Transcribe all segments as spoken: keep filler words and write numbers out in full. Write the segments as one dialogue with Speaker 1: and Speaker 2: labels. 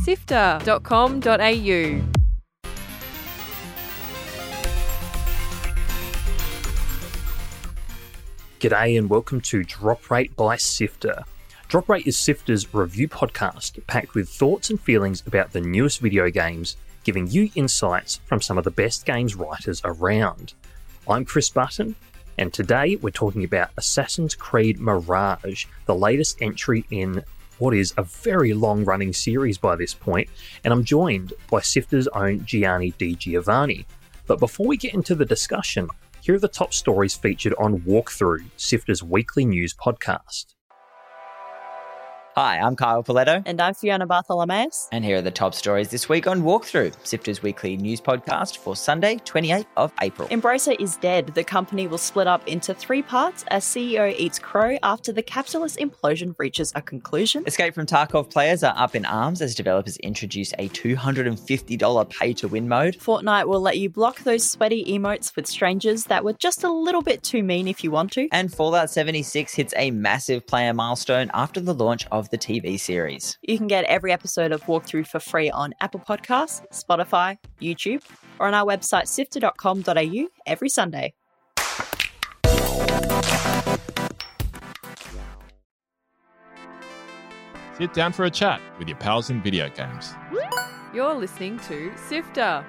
Speaker 1: sifter dot com dot a u.
Speaker 2: G'day and welcome to Drop Rate by Sifter. Drop Rate is Sifter's review podcast packed with thoughts and feelings about the newest video games, giving you insights from some of the best games writers around. I'm Chris Button, and today we're talking about Assassin's Creed Mirage, the latest entry in what is a very long-running series by this point, and I'm joined by Sifter's own Gianni Di Giovanni. But before we get into the discussion, here are the top stories featured on Walkthrough, Sifter's weekly news podcast.
Speaker 3: Hi, I'm Kyle Paletto.
Speaker 4: And I'm Fiona Bartholomeus.
Speaker 3: And here are the top stories this week on Walkthrough, Sifter's weekly news podcast for Sunday, twenty-eighth of April.
Speaker 4: Embracer is dead. The company will split up into three parts as C E O eats crow after the capitalist implosion reaches a conclusion.
Speaker 3: Escape from Tarkov players are up in arms as developers introduce a two hundred fifty dollars pay-to-win mode.
Speaker 4: Fortnite will let you block those sweaty emotes with strangers that were just a little bit too mean if you want to.
Speaker 3: And Fallout seventy-six hits a massive player milestone after the launch of the T V series.
Speaker 4: You can get every episode of Walkthrough for free on Apple Podcasts, Spotify, YouTube, or on our website sifter dot com dot a u every Sunday.
Speaker 5: Sit down for a chat with your pals in video games.
Speaker 1: You're listening to Sifter.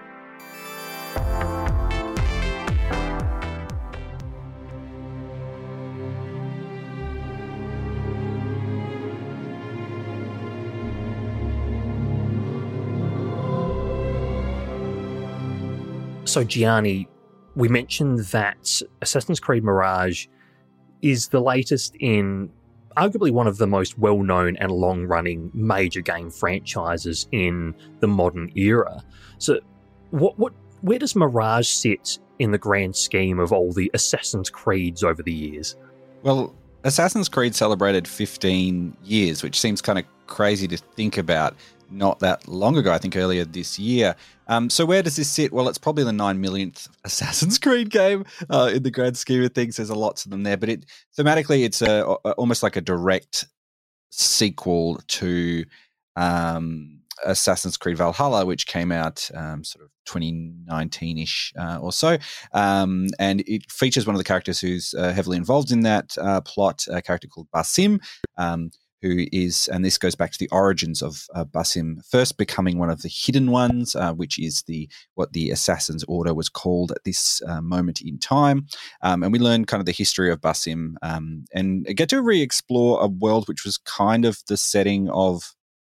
Speaker 2: So Gianni, we mentioned that Assassin's Creed Mirage is the latest in arguably one of the most well-known and long-running major game franchises in the modern era. So what, what, where does Mirage sit in the grand scheme of all the Assassin's Creeds over the years?
Speaker 6: Well, Assassin's Creed celebrated fifteen years, which seems kind of crazy to think about not that long ago, I think earlier this year. Um, so where does this sit? Well, it's probably the nine millionth Assassin's Creed game uh, in the grand scheme of things. There's a lot of them there, but it thematically, it's a, a almost like a direct sequel to um, Assassin's Creed Valhalla, which came out um, sort of twenty nineteen-ish uh, or so. Um, and it features one of the characters who's uh, heavily involved in that uh, plot, a character called Basim, um, who is, and this goes back to the origins of uh, Basim first becoming one of the hidden ones, uh, which is the what the Assassin's Order was called at this uh, moment in time. Um, and we learn kind of the history of Basim um, and get to re-explore a world which was kind of the setting of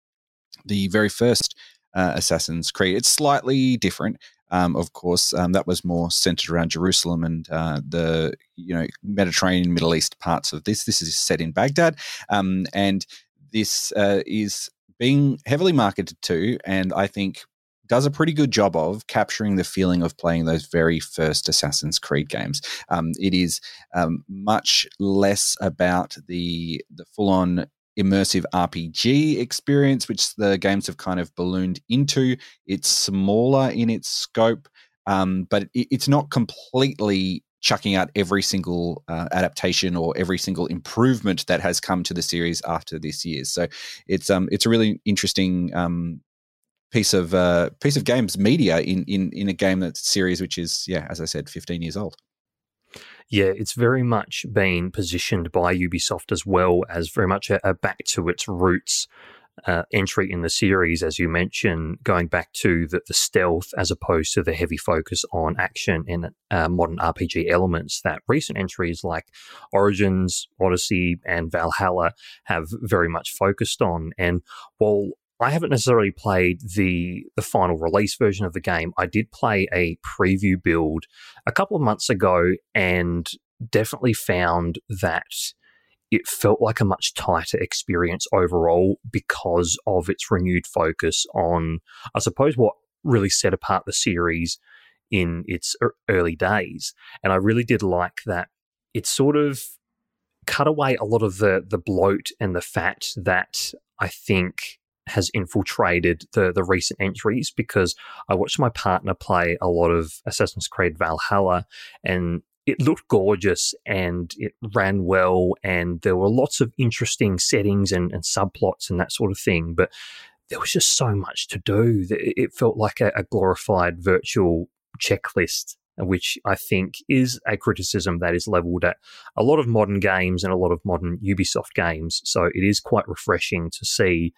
Speaker 6: the very first uh, Assassin's Creed. It's slightly different. Um, of course, um, that was more centered around Jerusalem and uh, the you know Mediterranean, Middle East parts of this. This is set in Baghdad, um, and this uh, is being heavily marketed to, and I think does a pretty good job of capturing the feeling of playing those very first Assassin's Creed games. Um, it is um, much less about the the full-on immersive R P G experience, which the games have kind of ballooned into. It's smaller in its scope, um, but it, it's not completely chucking out every single uh, adaptation or every single improvement that has come to the series after this year. So it's um it's a really interesting um piece of uh, piece of games media in in in a game that's series which is yeah as I said fifteen years old.
Speaker 2: Yeah, it's very much been positioned by Ubisoft as well as very much a, a back to its roots uh, entry in the series, as you mentioned, going back to the, the stealth as opposed to the heavy focus on action and uh, modern R P G elements that recent entries like Origins, Odyssey, and Valhalla have very much focused on. And while I haven't necessarily played the the final release version of the game, I did play a preview build a couple of months ago and definitely found that it felt like a much tighter experience overall because of its renewed focus on, I suppose, what really set apart the series in its early days. And I really did like that it sort of cut away a lot of the the bloat and the fat that I think has infiltrated the the recent entries, because I watched my partner play a lot of Assassin's Creed Valhalla and it looked gorgeous and it ran well and there were lots of interesting settings and, and subplots and that sort of thing. But there was just so much to do. It felt like a, a glorified virtual checklist, which I think is a criticism that is levelled at a lot of modern games and a lot of modern Ubisoft games. So it is quite refreshing to see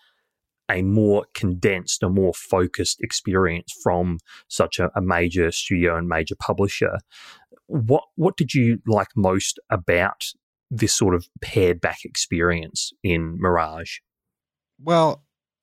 Speaker 2: a more condensed, a more focused experience from such a, a major studio and major publisher. What what did you like most about this sort of pared back experience in Mirage?
Speaker 6: Well,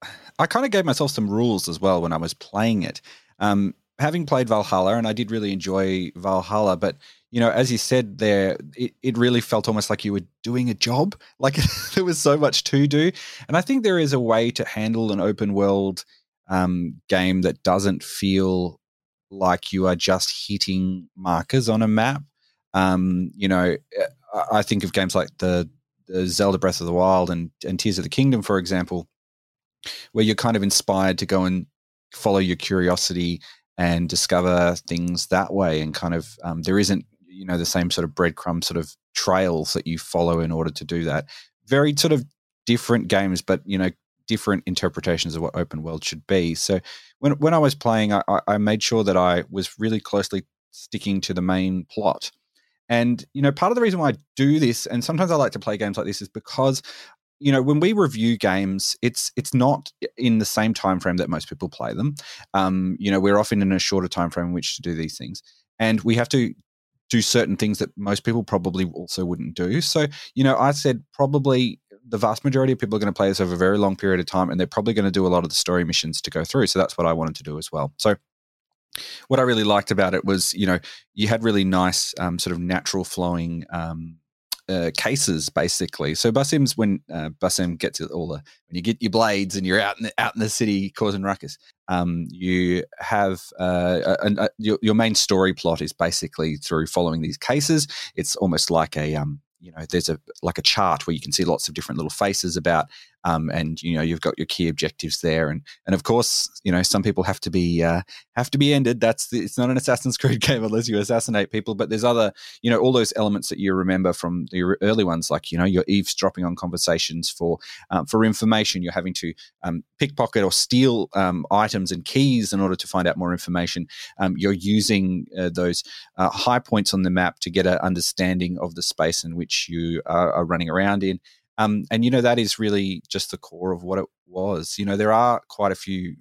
Speaker 6: I kind of gave myself some rules as well when I was playing it. Um, having played Valhalla, and I did really enjoy Valhalla, but, you know, as you said there, it, it really felt almost like you were doing a job. Like there was so much to do. And I think there is a way to handle an open world um, game that doesn't feel like you are just hitting markers on a map. Um, you know, I think of games like the, the Zelda Breath of the Wild and, and Tears of the Kingdom, for example, where you're kind of inspired to go and follow your curiosity and discover things that way. And kind of, um, there isn't, you know, the same sort of breadcrumb sort of trails that you follow in order to do that. Very sort of different games, but, you know, different interpretations of what open world should be. So when when I was playing, I, I made sure that I was really closely sticking to the main plot. And, you know, part of the reason why I do this, and sometimes I like to play games like this, is because, you know, when we review games, it's it's not in the same time frame that most people play them. Um, you know, we're often in a shorter time frame in which to do these things, and we have to do certain things that most people probably also wouldn't do. So, you know, I said probably the vast majority of people are going to play this over a very long period of time, and they're probably going to do a lot of the story missions to go through. So that's what I wanted to do as well. So what I really liked about it was, you know, you had really nice um, sort of natural flowing um Uh, cases, basically. So Basim's when uh, Basim gets all the when you get your blades and you're out in the, out in the city causing ruckus. Um, you have uh, a, a, your, your main story plot is basically through following these cases. It's almost like a um, you know, there's a like a chart where you can see lots of different little faces about, um, and you know, you've got your key objectives there, and and of course, you know, some people have to be uh, have to be ended. That's the, it's not an Assassin's Creed game unless you assassinate people. But there's other, you know, all those elements that you remember from the early ones, like, you know, you're eavesdropping on conversations for um, for information. You're having to um, pickpocket or steal um, items and keys in order to find out more information. Um, you're using uh, those uh, high points on the map to get an understanding of the space in which you are, are running around in. Um, and, you know, that is really just the core of what it was. You know, there are quite a few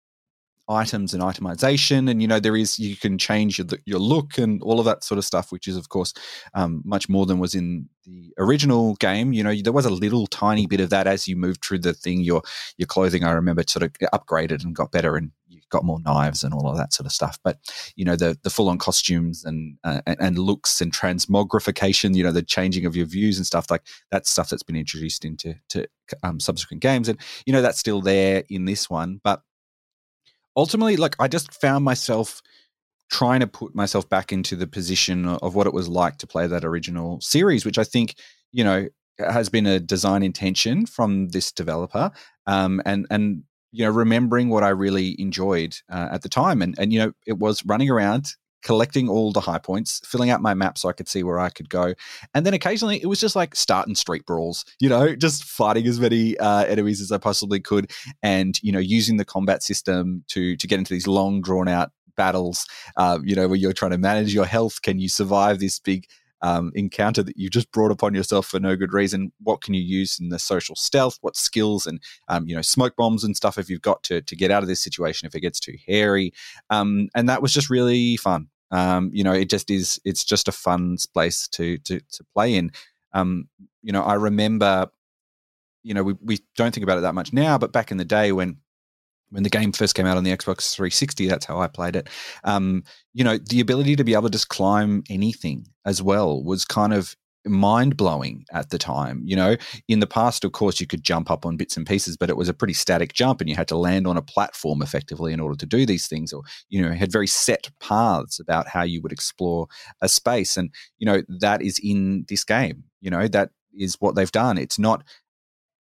Speaker 6: items and itemization, and, you know, there is, you can change your, your look and all of that sort of stuff, which is, of course, um, much more than was in the original game. You know, there was a little tiny bit of that as you moved through the thing. Your your clothing, I remember, sort of upgraded and got better, and you got more knives and all of that sort of stuff. But, you know, the the full-on costumes and, uh, and and looks and transmogrification, you know, the changing of your views and stuff, like that's stuff that's been introduced into to um, subsequent games. And, you know, that's still there in this one. But ultimately, like, I just found myself trying to put myself back into the position of what it was like to play that original series, which I think, you know, has been a design intention from this developer. Um, and, and, you know, remembering what I really enjoyed uh, at the time. And, and, you know, it was running around, collecting all the high points, filling out my map so I could see where I could go. And then occasionally it was just like starting street brawls, you know, just fighting as many uh, enemies as I possibly could, and, you know, using the combat system to to get into these long drawn out battles, uh, you know, where you're trying to manage your health. Can you survive this big um, encounter that you just brought upon yourself for no good reason? What can you use in the social stealth? What skills and, um, you know, smoke bombs and stuff have you got to to get out of this situation if it gets too hairy? Um, and that was just really fun. Um, you know, it just is, it's just a fun place to to to play in. Um, you know, I remember, you know, we, we don't think about it that much now, but back in the day when when the game first came out on the Xbox three sixty, that's how I played it. Um, you know, the ability to be able to just climb anything as well was kind of mind-blowing at the time. You know, in the past, of course, you could jump up on bits and pieces, but it was a pretty static jump, and you had to land on a platform effectively in order to do these things, or, you know, had very set paths about how you would explore a space. And, you know, that is in this game. You know, that is what they've done. It's not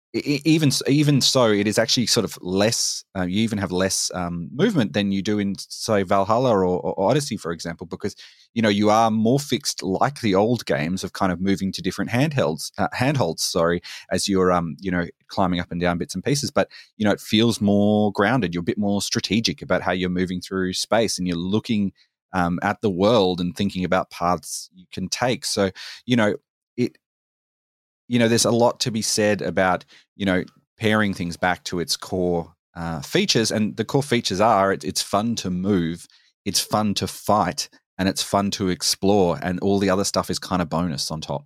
Speaker 6: even even so, it is actually sort of less. Uh, you even have less um, movement than you do in, say, Valhalla or, or Odyssey, for example, because you know you are more fixed, like the old games, of kind of moving to different handhelds, uh, handholds. Sorry, as you're um you know climbing up and down bits and pieces, but you know it feels more grounded. You're a bit more strategic about how you're moving through space, and you're looking um, at the world and thinking about paths you can take. So you know it. You know, there's a lot to be said about, you know, paring things back to its core uh, features. And the core features are it, it's fun to move, it's fun to fight, and it's fun to explore. And all the other stuff is kind of bonus on top.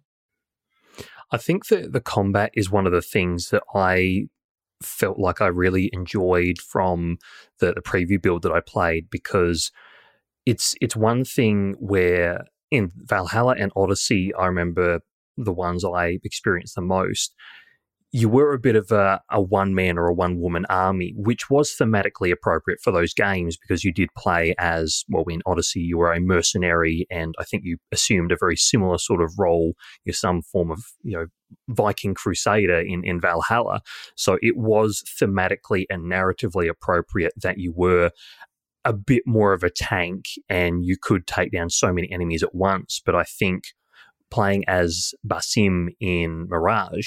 Speaker 2: I think that the combat is one of the things that I felt like I really enjoyed from the, the preview build that I played, because it's it's one thing where in Valhalla and Odyssey, I remember the ones I experienced the most, you were a bit of a, a one-man or a one-woman army, which was thematically appropriate for those games because you did play as, well, in Odyssey, you were a mercenary, and I think you assumed a very similar sort of role, you're some form of, you know, Viking crusader in, in Valhalla. So it was thematically and narratively appropriate that you were a bit more of a tank and you could take down so many enemies at once. But I think playing as Basim in Mirage,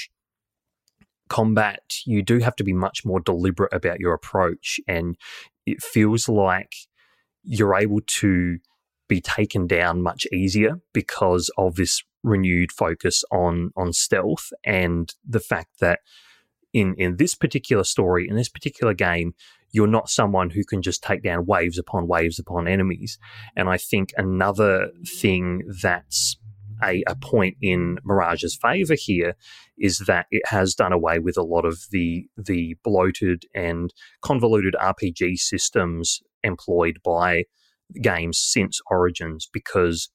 Speaker 2: combat, you do have to be much more deliberate about your approach, and it feels like you're able to be taken down much easier because of this renewed focus on on stealth, and the fact that in, in this particular story, in this particular game, you're not someone who can just take down waves upon waves upon enemies. And I think another thing that's A, a point in Mirage's favour here is that it has done away with a lot of the the bloated and convoluted R P G systems employed by games since Origins, because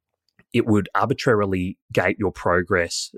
Speaker 2: it would arbitrarily gate your progress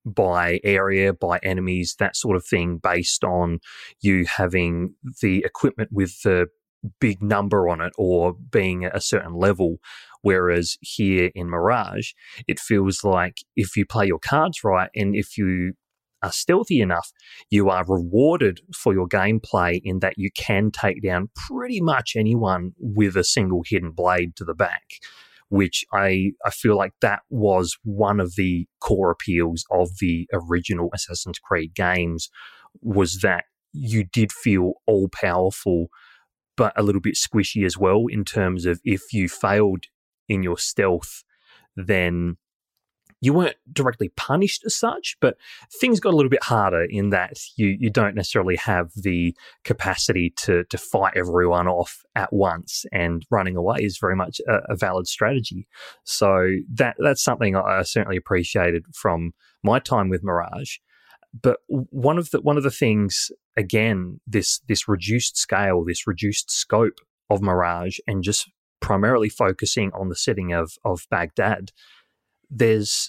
Speaker 2: by area, by enemies, that sort of thing, based on you having the equipment with the big number on it or being at a certain level. Whereas here in Mirage, it feels like if you play your cards right and if you are stealthy enough, you are rewarded for your gameplay in that you can take down pretty much anyone with a single hidden blade to the back, which I, I feel like that was one of the core appeals of the original Assassin's Creed games, was that you did feel all-powerful but a little bit squishy as well, in terms of if you failed in your stealth, then you weren't directly punished as such, but things got a little bit harder in that you you don't necessarily have the capacity to to fight everyone off at once, and running away is very much a, a valid strategy. So that that's something I certainly appreciated from my time with Mirage. But one of the one of the things, again, this this reduced scale, this reduced scope of Mirage, and just primarily focusing on the setting of of Baghdad, there's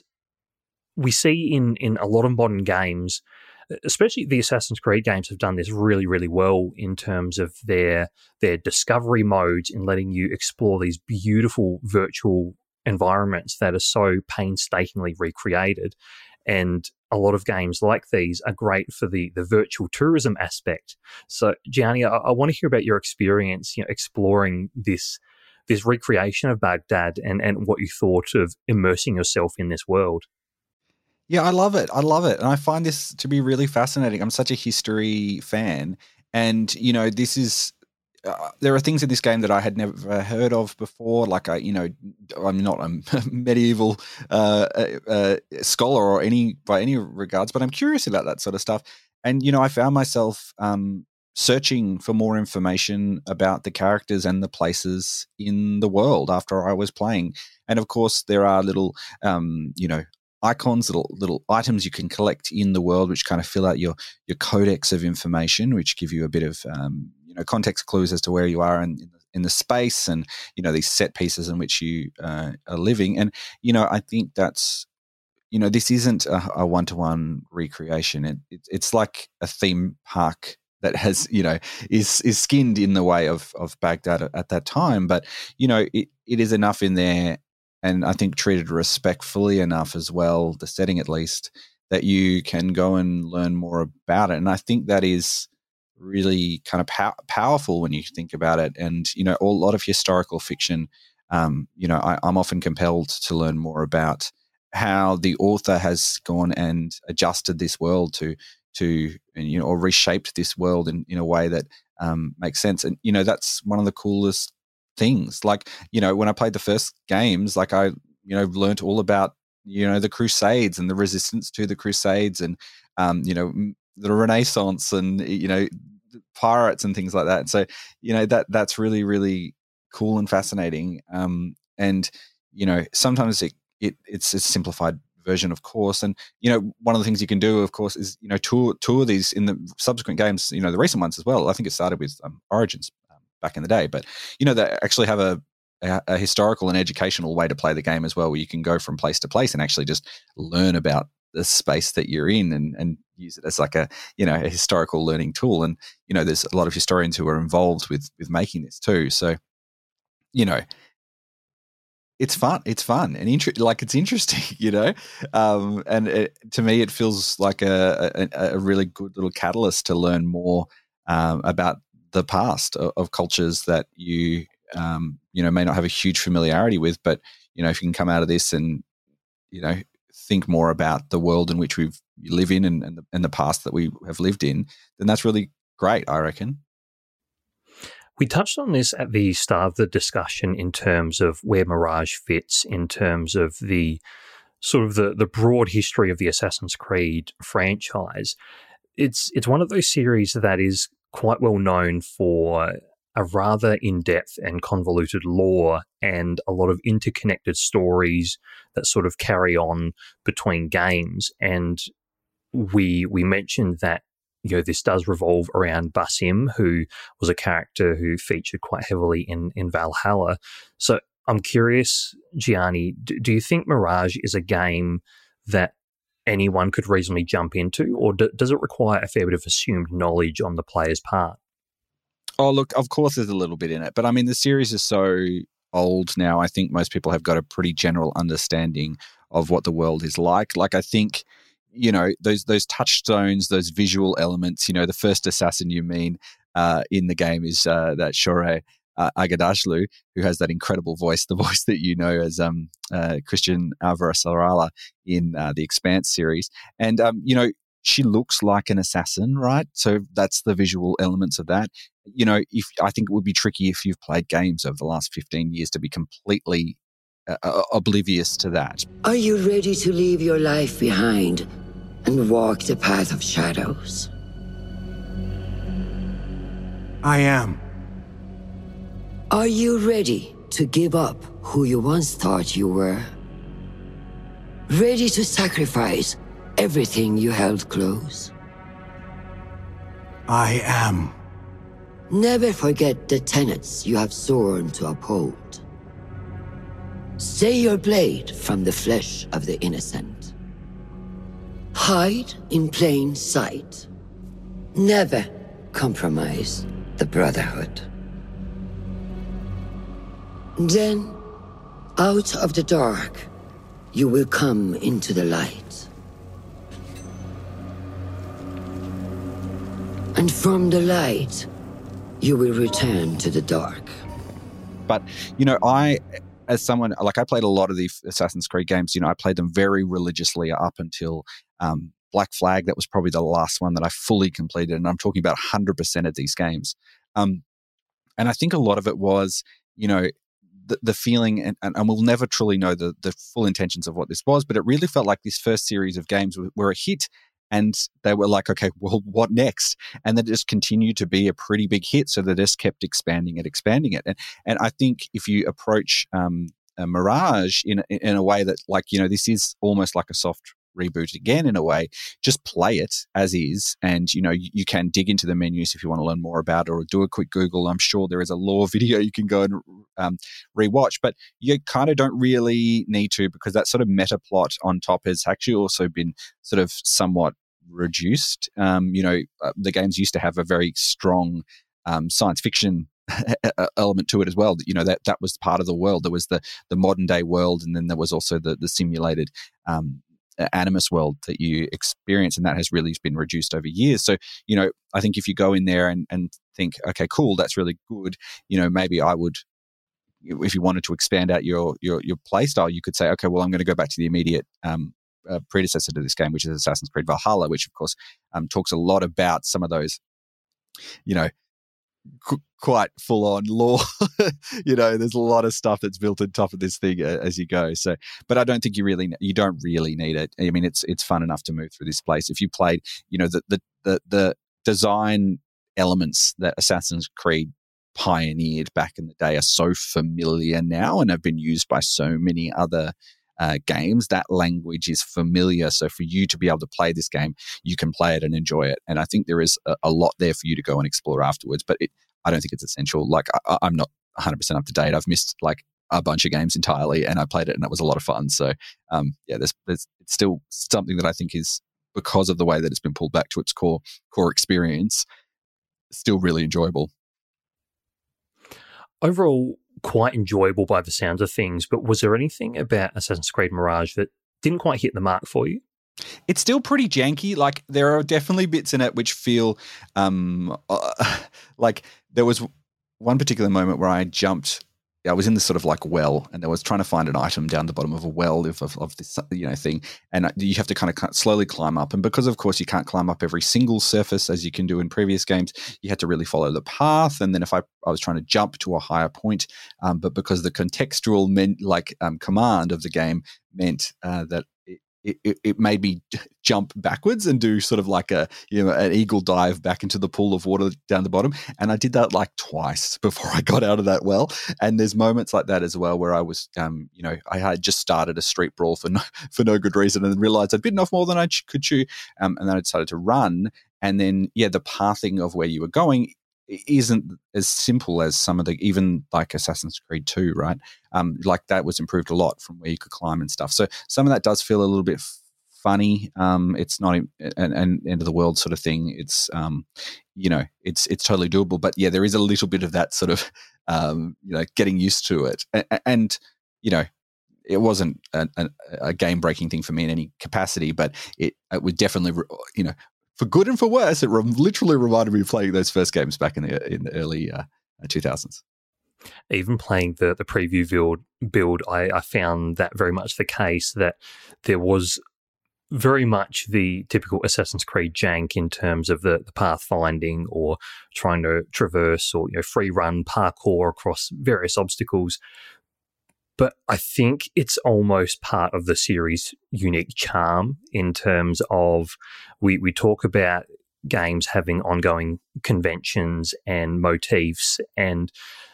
Speaker 2: we see in in a lot of modern games, especially the Assassin's Creed games, have done this really, really well in terms of their their discovery modes, in letting you explore these beautiful virtual environments that are so painstakingly recreated. And a lot of games like these are great for the, the virtual tourism aspect. So, Gianni, I, I want to hear about your experience, you know, exploring this this recreation of Baghdad, and, and what you thought of immersing yourself in this world.
Speaker 6: Yeah, I love it. I love it. And I find this to be really fascinating. I'm such a history fan. And, you know, this is, uh, there are things in this game that I had never heard of before. Like, I, you know, I'm not a medieval uh, uh, scholar or any, by any regards, but I'm curious about that sort of stuff. And, you know, I found myself um, searching for more information about the characters and the places in the world after I was playing. And of course, there are little, um, you know, icons, little little items you can collect in the world, which kind of fill out your your codex of information, which give you a bit of um, you know context clues as to where you are in, in, the, in the space, and you know these set pieces in which you uh, are living. And you know, I think that's you know this isn't a, a one-to-one recreation. It, it it's like a theme park that has you know is is skinned in the way of of Baghdad at, at that time, but you know it, it is enough in there. And I think treated respectfully enough as well, the setting at least, that you can go and learn more about it. And I think that is really kind of pow- powerful when you think about it. And, you know, a lot of historical fiction, um, you know, I, I'm often compelled to learn more about how the author has gone and adjusted this world to, to you know, or reshaped this world in, in a way that um, makes sense. And, you know, that's one of the coolest things. Like, you know, when I played the first games, like I, you know, learned all about, you know, the Crusades and the resistance to the Crusades and, um, you know, the Renaissance and, you know, pirates and things like that. And so, you know, that that's really, really cool and fascinating. Um, and, you know, sometimes it, it it's a simplified version, of course. And, you know, one of the things you can do, of course, is, you know, tour tour these in the subsequent games, you know, the recent ones as well. I think it started with um, Origins um, back in the day. But, you know, they actually have a, a, a historical and educational way to play the game as well, where you can go from place to place and actually just learn about the space that you're in and, and use it as like a, you know, a historical learning tool. And, you know, there's a lot of historians who are involved with with making this too. So, you know, it's fun. It's fun and inter- like it's interesting, you know. Um, and it, to me, it feels like a, a, a really good little catalyst to learn more um, about the past of, of cultures that you, um, you know, may not have a huge familiarity with. But you know, if you can come out of this and, you know, think more about the world in which we live in and, and, the, and the past that we have lived in, then that's really great, I reckon.
Speaker 2: We touched on this at the start of the discussion in terms of where Mirage fits in terms of the sort of the, the broad history of the Assassin's Creed franchise. It's it's one of those series that is quite well known for a rather in-depth and convoluted lore and a lot of interconnected stories that sort of carry on between games. And we we mentioned that, you know, this does revolve around Basim, who was a character who featured quite heavily in, in Valhalla. So I'm curious, Gianni, do, do you think Mirage is a game that anyone could reasonably jump into, or do, does it require a fair bit of assumed knowledge on the player's part?
Speaker 6: Oh, look, of course there's a little bit in it. But I mean, the series is so old now. I think most people have got a pretty general understanding of what the world is like. Like, I think, you know, those those touchstones, those visual elements, you know, the first assassin you mean uh, in the game is uh, that Shohreh uh, Aghdashloo, who has that incredible voice, the voice that you know as um, uh, Christian Alvarez-Arala in uh, the Expanse series. And, um, you know, she looks like an assassin, right? So that's the visual elements of that. You know, if I think it would be tricky if you've played games over the last fifteen years to be completely uh, oblivious to that.
Speaker 7: Are you ready to leave your life behind and walk the path of shadows?
Speaker 8: I am.
Speaker 7: Are you ready to give up who you once thought you were? Ready to sacrifice everything you held close?
Speaker 8: I am.
Speaker 7: Never forget the tenets you have sworn to uphold. Stay your blade from the flesh of the innocent. Hide in plain sight. Never compromise the Brotherhood. Then, out of the dark, you will come into the light. And from the light, you will return to the dark.
Speaker 6: But, you know, I, as someone, like I played a lot of the Assassin's Creed games, you know, I played them very religiously up until um, Black Flag. That was probably the last one that I fully completed. And I'm talking about one hundred percent of these games. Um, and I think a lot of it was, you know, the, the feeling, and, and we'll never truly know the, the full intentions of what this was, but it really felt like this first series of games were, were a hit. And they were like, okay, well, what next? And that just continued to be a pretty big hit. So they just kept expanding it, expanding it. And and I think if you approach um, a Mirage in in a way that, like, you know, this is almost like a soft reboot again in a way, just play it as is. And, you know, you, you can dig into the menus if you want to learn more about it, or do a quick Google. I'm sure there is a lore video you can go and um, rewatch, but you kind of don't really need to, because that sort of meta plot on top has actually also been sort of somewhat reduced. Um, you know, uh, the games used to have a very strong um, science fiction element to it as well. You know, that that was part of the world. There was the the modern day world, and then there was also the the simulated um, Animus world that you experience, and that has really been reduced over years. So, you know, I think if you go in there and, and think, okay, cool, that's really good, you know, maybe I would, if you wanted to expand out your your your play style, you could say, okay, well, I'm going to go back to the immediate um, uh, predecessor to this game, which is Assassin's Creed Valhalla, which of course um, talks a lot about some of those, you know, qu- quite full on lore. You know, there's a lot of stuff that's built on top of this thing uh, as you go. So, but I don't think you really you don't really need it. I mean, it's it's fun enough to move through this place. If you played, you know, the the the, the design elements that Assassin's Creed pioneered back in the day are so familiar now and have been used by so many other uh, games. That language is familiar. So for you to be able to play this game, you can play it and enjoy it. And I think there is a, a lot there for you to go and explore afterwards, but it, I don't think it's essential. Like I, I'm not one hundred percent up to date. I've missed like a bunch of games entirely, and I played it and it was a lot of fun. So um, yeah, there's, there's it's still something that I think is, because of the way that it's been pulled back to its core core experience, still really enjoyable.
Speaker 2: Overall, quite enjoyable by the sounds of things, but was there anything about Assassin's Creed Mirage that didn't quite hit the mark for you?
Speaker 6: It's still pretty janky. Like there are definitely bits in it which feel um, uh, like there was one particular moment where I jumped. I was in this sort of like well, and I was trying to find an item down the bottom of a well of, of, of this, you know, thing. And you have to kind of slowly climb up. And because, of course, you can't climb up every single surface as you can do in previous games, you had to really follow the path. And then if I, I was trying to jump to a higher point, um, but because the contextual meant, like um, command of the game meant uh, that it, It, it made me jump backwards and do sort of like a, you know, an eagle dive back into the pool of water down the bottom. And I did that like twice before I got out of that well. And there's moments like that as well where I was, um, you know, I had just started a street brawl for no, for no good reason, and then realized I'd bitten off more than I ch- could chew. Um, and then I decided to run. And then, yeah, the pathing of where you were going isn't as simple as some of the, even like Assassin's Creed two, right? Um, like that was improved a lot from where you could climb and stuff. So some of that does feel a little bit f- funny. Um, it's not an, an end of the world sort of thing. It's, um, you know, it's it's totally doable. But yeah, there is a little bit of that sort of, um, you know, getting used to it. And, and you know, it wasn't a, a, a game-breaking thing for me in any capacity, but it, it would definitely, you know, for good and for worse, it re- literally reminded me of playing those first games back in the in the early uh, two thousands.
Speaker 2: Even playing the the preview build, build I, I found that very much the case, that there was very much the typical Assassin's Creed jank in terms of the, the pathfinding or trying to traverse or, you know, free run parkour across various obstacles. But I think it's almost part of the series' unique charm in terms of we, we talk about games having ongoing conventions and motifs, and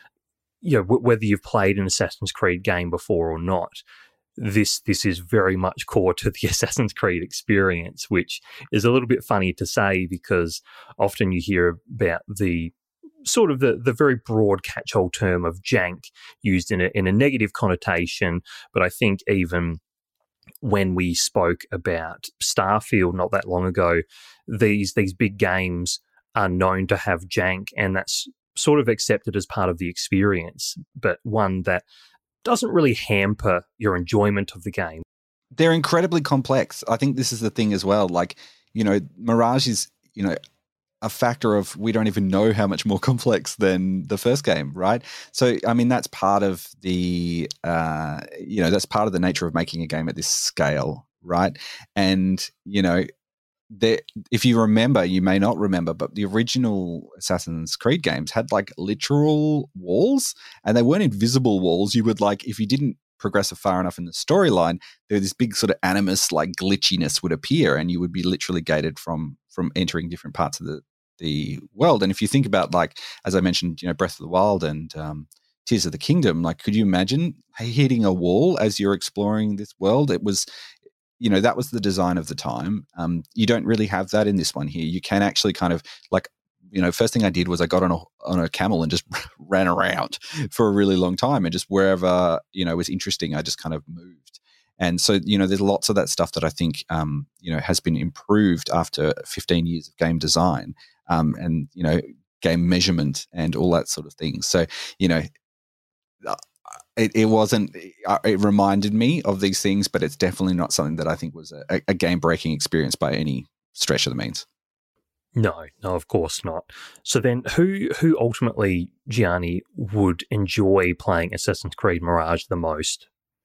Speaker 2: you know, w- whether you've played an Assassin's Creed game before or not, this this is very much core to the Assassin's Creed experience, which is a little bit funny to say because often you hear about the sort of the, the very broad catch-all term of jank used in a, in a negative connotation. But I think even when we spoke about Starfield not that long ago, these these big games are known to have jank, and that's sort of accepted as part of the experience, but one that doesn't really hamper your enjoyment of the game.
Speaker 6: They're incredibly complex. I think this is the thing as well. Like, you know, Mirage is, you know, a factor of we don't even know how much more complex than the first game, right? So, I mean, that's part of the, uh, you know, that's part of the nature of making a game at this scale, right? And, you know, there, if you remember, you may not remember, but the original Assassin's Creed games had like literal walls, and they weren't invisible walls. You would like, if you didn't progress far enough in the storyline, there this big sort of animus like glitchiness would appear, and you would be literally gated from from entering different parts of the the world. And if you think about, like, as I mentioned, you know, Breath of the Wild and um, Tears of the Kingdom, like, could you imagine hitting a wall as you're exploring this world? It was, you know, that was the design of the time. Um, you don't really have that in this one here. You can actually kind of like, you know, first thing I did was I got on a on a camel and just ran around for a really long time, and just wherever, you know, was interesting, I just kind of moved. And so, you know, there's lots of that stuff that I think, um, you know, has been improved after fifteen years of game design, um, and, you know, game measurement and all that sort of thing. So, you know, it, it wasn't, it reminded me of these things, but it's definitely not something that I think was a, a game-breaking experience by any stretch of the means.
Speaker 2: No, no, of course not. So then who who ultimately, Gianni, would enjoy playing Assassin's Creed Mirage the most?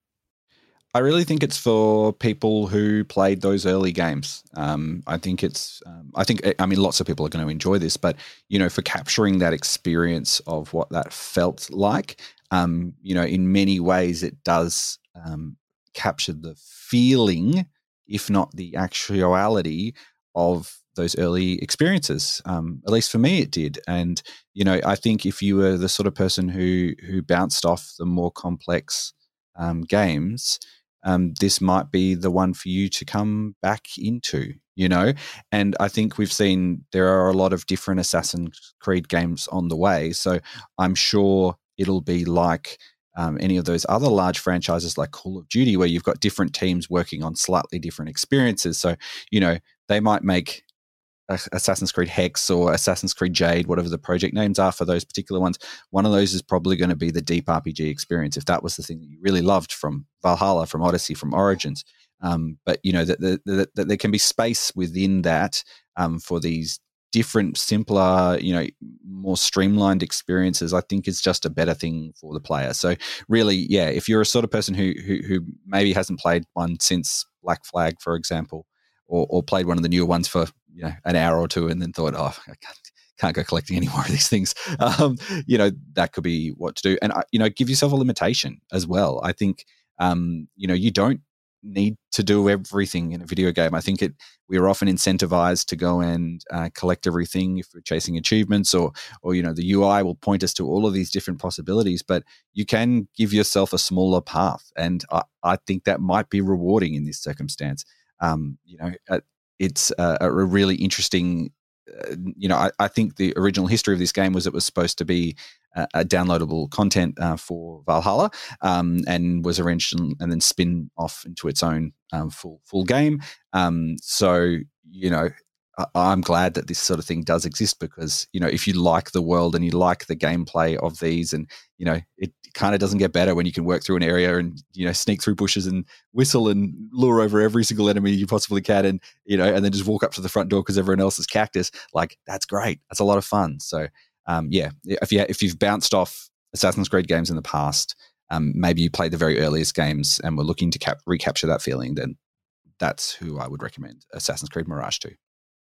Speaker 6: I really think it's for people who played those early games. Um, I think it's, um, I think, I mean, lots of people are going to enjoy this, but, you know, for capturing that experience of what that felt like, um, you know, in many ways it does um, capture the feeling, if not the actuality of those early experiences. Um, at least for me, it did. And, you know, I think if you were the sort of person who, who bounced off the more complex um, games, Um, this might be the one for you to come back into, you know? And I think we've seen there are a lot of different Assassin's Creed games on the way. So I'm sure it'll be like um, any of those other large franchises like Call of Duty, where you've got different teams working on slightly different experiences. So, you know, they might make Assassin's Creed Hex or Assassin's Creed Jade, whatever the project names are for those particular ones. One of those is probably going to be the deep R P G experience, if that was the thing that you really loved from Valhalla, from Odyssey, from Origins. Um, but, you know, that the, the, the, there can be space within that um, for these different, simpler, you know, more streamlined experiences. I think is just a better thing for the player. So really, yeah, if you're a sort of person who who, who maybe hasn't played one since Black Flag, for example, or, or played one of the newer ones for, you know, an hour or two and then thought, oh, I can't, can't go collecting any more of these things. Um, you know, that could be what to do. And, you know, give yourself a limitation as well. I think, um, you know, you don't need to do everything in a video game. I think it, we are often incentivized to go and uh, collect everything if we're chasing achievements, or, or, you know, the U I will point us to all of these different possibilities, but you can give yourself a smaller path. And I, I think that might be rewarding in this circumstance. Um, you know, uh, it's a, a really interesting, uh, you know, I, I think the original history of this game was it was supposed to be a, a downloadable content uh, for Valhalla, um, and was arranged and, and then spin off into its own um, full full game. Um, so, you know, I, I'm glad that this sort of thing does exist, because, you know, if you like the world and you like the gameplay of these, and, you know, it kind of doesn't get better when you can work through an area and, you know, sneak through bushes and whistle and lure over every single enemy you possibly can, and, you know, and then just walk up to the front door because everyone else is cactus. Like, that's great. That's a lot of fun. So, um, yeah, if you if you've bounced off Assassin's Creed games in the past, um, maybe you played the very earliest games and were looking to cap- recapture that feeling, then that's who I would recommend Assassin's Creed Mirage to.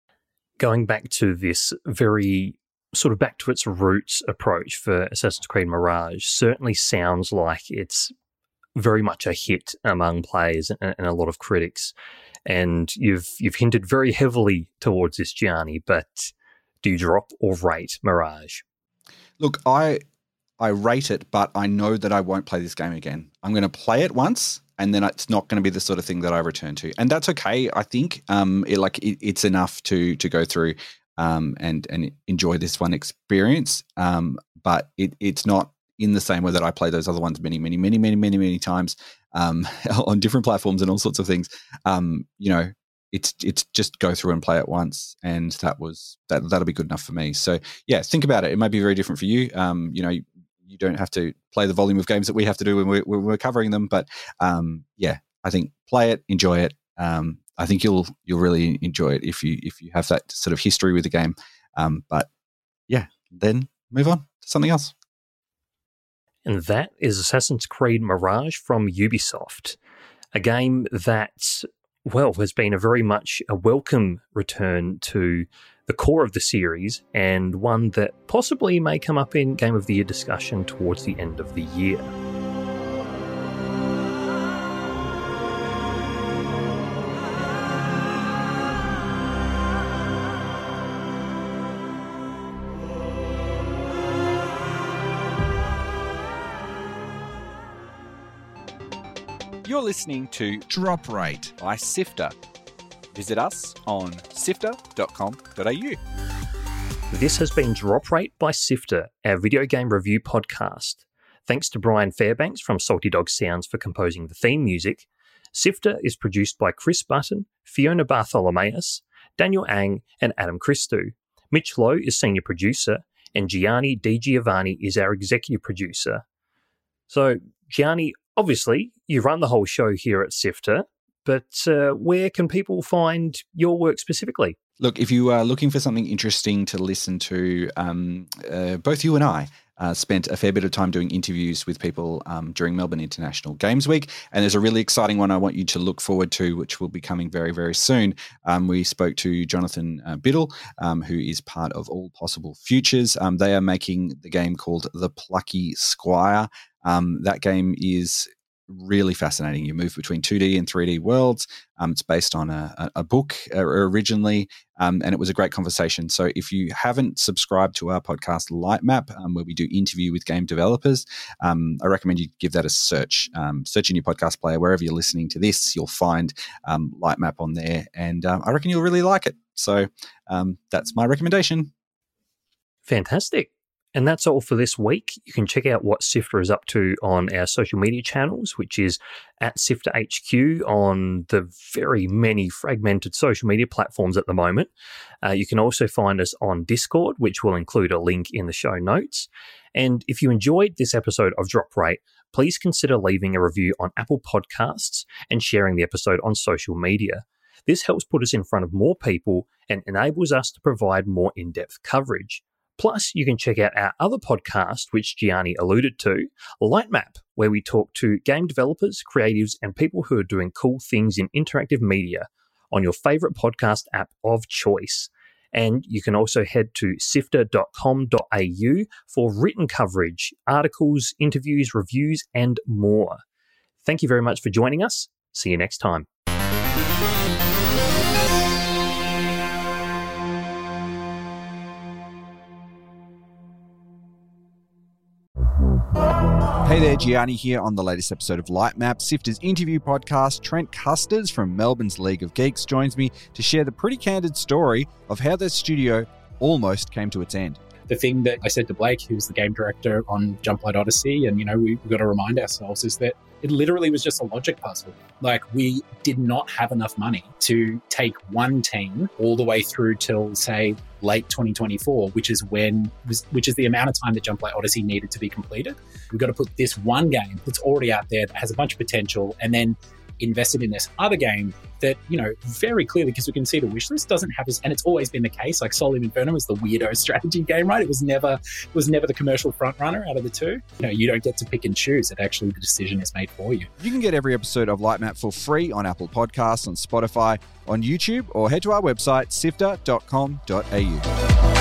Speaker 2: Going back to this very sort of back to its roots approach for Assassin's Creed Mirage certainly sounds like it's very much a hit among players and, and a lot of critics. And you've you've hinted very heavily towards this, Gianni, but do you drop or rate Mirage?
Speaker 6: Look, I I rate it, but I know that I won't play this game again. I'm going to play it once, and then it's not going to be the sort of thing that I return to, and that's okay. I think um, it, like it, it's enough to to go through um, and and enjoy this one experience. Um, but it it's not in the same way that I play those other ones many, many, many, many, many, many times um, on different platforms and all sorts of things. Um, you know, it's it's just go through and play it once, and that was that that'll be good enough for me. So yeah, think about it. It might be very different for you. Um, you know, you, you don't have to play the volume of games that we have to do when we're, when we're covering them. But um, yeah, I think play it, enjoy it. Um, I think you'll you'll really enjoy it if you if you have that sort of history with the game. Um, but yeah, then move on to something else.
Speaker 2: And that is Assassin's Creed Mirage from Ubisoft, a game that, well, has been a very much a welcome return to the core of the series, and one that possibly may come up in Game of the Year discussion towards the end of the year.
Speaker 6: You're listening to Drop Rate by Sifter. Visit us on sifter dot com dot a u.
Speaker 2: This has been Drop Rate by Sifter, our video game review podcast. Thanks to Brian Fairbanks from Salty Dog Sounds for composing the theme music. Sifter is produced by Chris Button, Fiona Bartholomeus, Daniel Ang, and Adam Christou. Mitch Lowe is senior producer, and Gianni Di Giovanni is our executive producer. So, Gianni, obviously, you run the whole show here at Sifter, but uh, where can people find your work specifically?
Speaker 6: Look, if you are looking for something interesting to listen to, um, uh, both you and I uh, spent a fair bit of time doing interviews with people um, during Melbourne International Games Week, and there's a really exciting one I want you to look forward to, which will be coming very, very soon. Um, we spoke to Jonathan uh, Biddle, um, who is part of All Possible Futures. Um, they are making the game called The Plucky Squire. Um, that game is really fascinating. You move between two D and three D worlds. Um, it's based on a, a book uh, originally, um, and it was a great conversation. So if you haven't subscribed to our podcast, Lightmap, um, where we do interview with game developers, um, I recommend you give that a search. Um, search in your podcast player, wherever you're listening to this, you'll find um, Lightmap on there, and um, I reckon you'll really like it. So um, that's my recommendation.
Speaker 2: Fantastic. And that's all for this week. You can check out what Sifter is up to on our social media channels, which is at Sifter H Q on the very many fragmented social media platforms at the moment. Uh, you can also find us on Discord, which will include a link in the show notes. And if you enjoyed this episode of Drop Rate, please consider leaving a review on Apple Podcasts and sharing the episode on social media. This helps put us in front of more people and enables us to provide more in-depth coverage. Plus, you can check out our other podcast, which Gianni alluded to, Lightmap, where we talk to game developers, creatives, and people who are doing cool things in interactive media on your favourite podcast app of choice. And you can also head to sifter dot com dot a u for written coverage, articles, interviews, reviews, and more. Thank you very much for joining us. See you next time.
Speaker 9: Hey there, Gianni here on the latest episode of Lightmap, Sifter's interview podcast. Trent Custers from Melbourne's League of Geeks joins me to share the pretty candid story of how their studio almost came to its end.
Speaker 10: The thing that I said to Blake, who's the game director on Jumplight Odyssey, and, you know, we, we've got to remind ourselves, is that it literally was just a logic puzzle. Like, we did not have enough money to take one team all the way through till, say, late twenty twenty-four, which is when, which is the amount of time that Jumplight Odyssey needed to be completed. We've got to put this one game that's already out there that has a bunch of potential, and then invested in this other game that, you know, very clearly, because we can see the wish list doesn't have this, and it's always been the case. Like, Soul of Inferno is the weirdo strategy game, right? It was never, it was never the commercial front runner out of the two. You know, you don't get to pick and choose. It actually, the decision is made for you.
Speaker 9: You can get every episode of Lightmap for free on Apple Podcasts, on Spotify, on YouTube, or head to our website, sifter dot com dot a u.